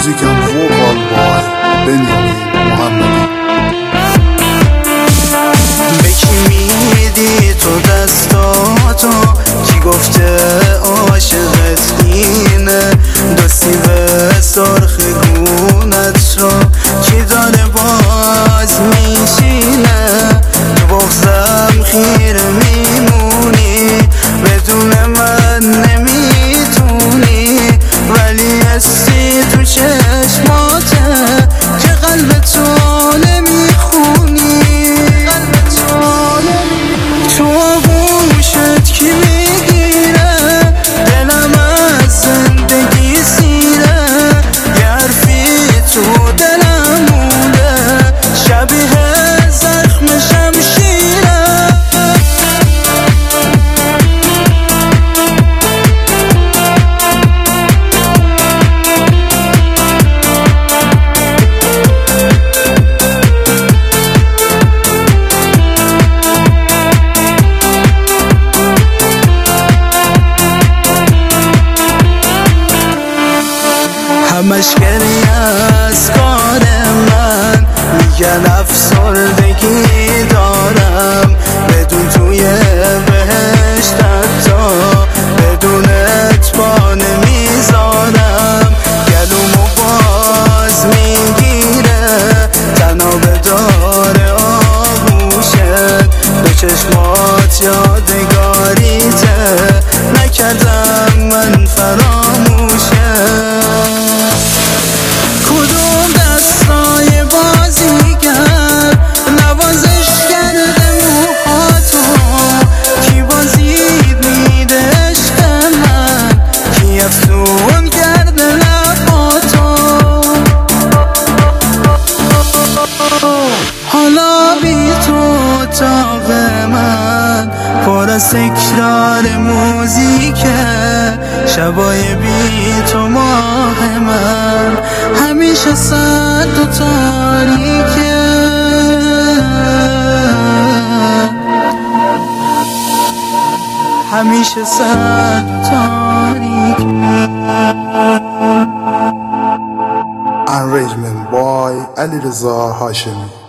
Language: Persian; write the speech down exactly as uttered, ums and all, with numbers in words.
Music and vocal by Benjamin Mohammadi. به کی میدی تو دستاتو؟ کی گفته عاشقت اینه؟ دو سیب سرخ گونت رو کی داره باز میشینه؟ تو بغضم خیره میمونی، بدون من نمیتونی، ولی هستی تو چشماته که قلب تو نمیخونی. تو آغوشت کی میگیره؟ دلم از زندگی سیره، یه حرفی تو دلم مونده شبیه زخم شمشیره. همش گریه از کار من، میگن افسردگی دارم، بدون توی بهشت حتی بدونت پا نمیذارم. گلومو باز میگیره تنابه داره آغوشت، به چشمات یادگاریته نکردم من فراموشه. حالا بی تو اتاق من پر از تکرار موزیکه، شبای بی تو ماه من همیشه سرد و تاریکه. همیشه سرد و تاریکه. Arrangement by Ali Reza Hashemi.